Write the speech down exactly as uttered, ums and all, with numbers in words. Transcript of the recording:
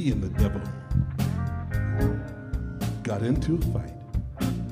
me and the devil got into a fight.